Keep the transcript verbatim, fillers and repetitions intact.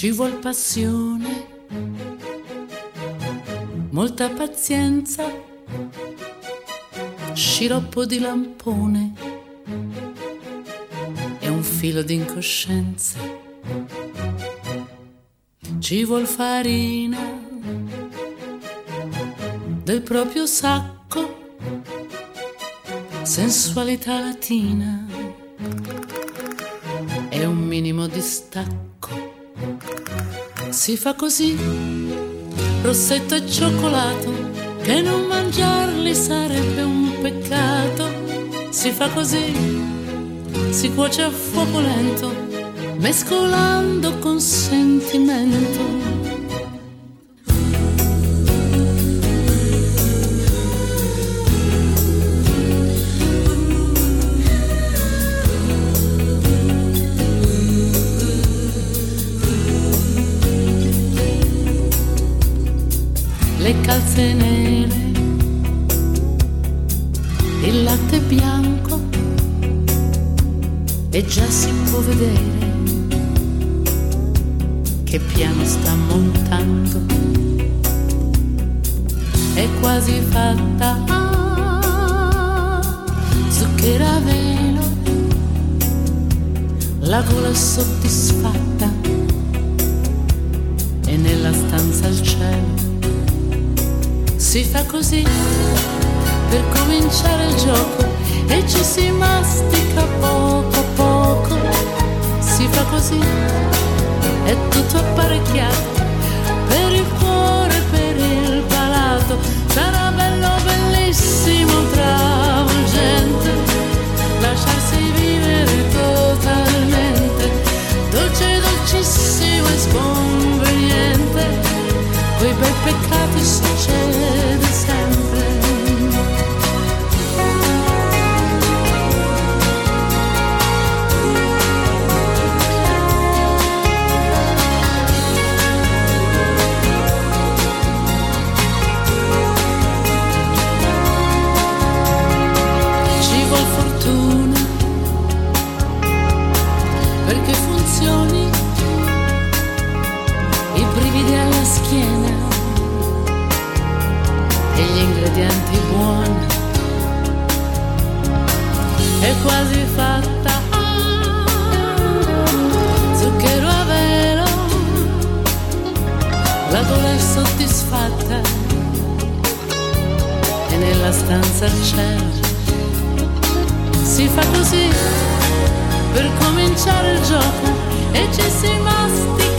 Ci vuol passione, molta pazienza, sciroppo di lampone e un filo di incoscienza. Ci vuol farina del proprio sacco, sensualità latina e un minimo di stacco. Si fa così, rossetto e cioccolato, che non mangiarli sarebbe un peccato. Si fa così, si cuoce a fuoco lento, mescolando con sentimento. Le calze nere, il latte bianco, e già si può vedere che piano sta montando. È quasi fatta, zucchero a velo, la gola è soddisfatta e nella stanza al cielo. Si fa così per cominciare il gioco e ci si mastica poco a poco. Si fa così, è tutto apparecchiato per il cuore e per il palato. Sarà bello, bellissimo, travolgente lasciarsi vivere totalmente, dolce, dolcissimo e sconveniente. Quei bei peccati succede sempre. Ci vuol fortuna perché funzioni, i brividi alla schiena e gli ingredienti buoni. È quasi fatta, zucchero a velo, la gola è soddisfatta e nella stanza al cielo. Si fa così per cominciare il gioco e ci si mastica